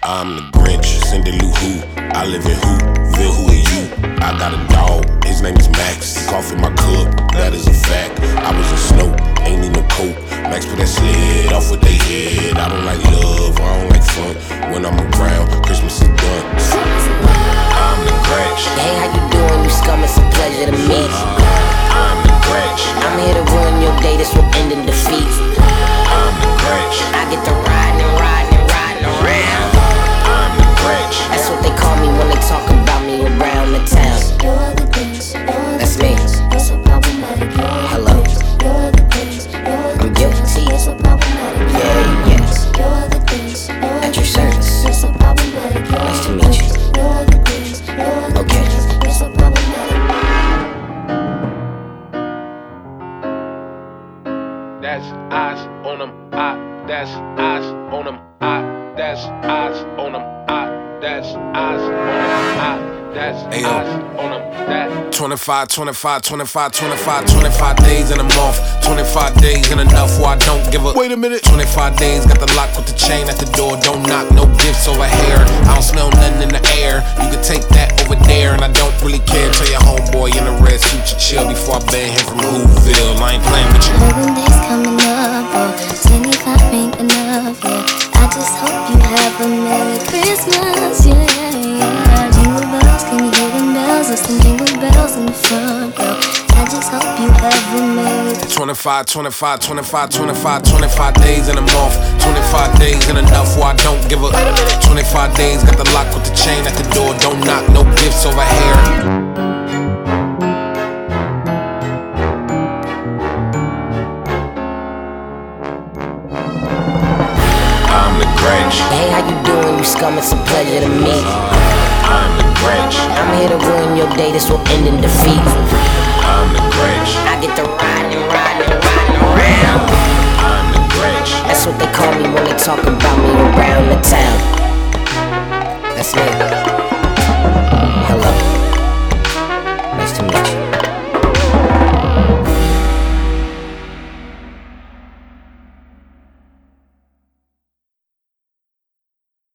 I'm the Grinch, Cindy Lou Who. I live in Hoopville, who are you? I got a dog, his name is Max. He cough in my cup, that is a fact. I was a Snoke, ain't need no coke. Max put that sled off with they head. I don't like love, I don't like fun. When I'm around, Christmas is done. I'm the Grinch. Hey, how you doing? You scum, it's a pleasure to meet you. I'm the Grinch. I'm here to ruin your day, this will end in defeat. I'm the Grinch. I get to riding around. I'm the Grinch. That's what they call me when they talk about me around the town. That's me. Hello. I'm guilty. Yeah. At your service. Nice to meet you. Okay. That's eyes on them, that's eyes on them, that's eyes on them, that's eyes on them, that's eyes on them, that 25 days in a month, 25 days in enough where I don't give a wait a minute. 25 days, got the lock with the chain at the door, don't knock, no gifts over here. I don't smell nothing in the air, you can take that over there, and I don't really care. Tell your homeboy in a red suit to chill before I ban him from Hoopville. I ain't playing with you. 11 days coming up, 25 ain't enough, yeah. I just hope you have a Merry Christmas, yeah. Jingle bells, can you hear them bells? There's some jingle bells in the front, girl. I just hope you have a Merry 25 days in a month, 25 days in enough where I don't give a 25 days, got the lock with the chain at the door, don't knock, no gifts over here. I'm the Grinch. Hey, how you doing? You scum, it's a pleasure to meet you. I'm the Grinch. I'm here to ruin your day, this will end in defeat. I'm the Grinch. I get to riding around. I'm the Grinch. That's what they call me when they talk about me around the town. That's me. Hello. Nice to meet you.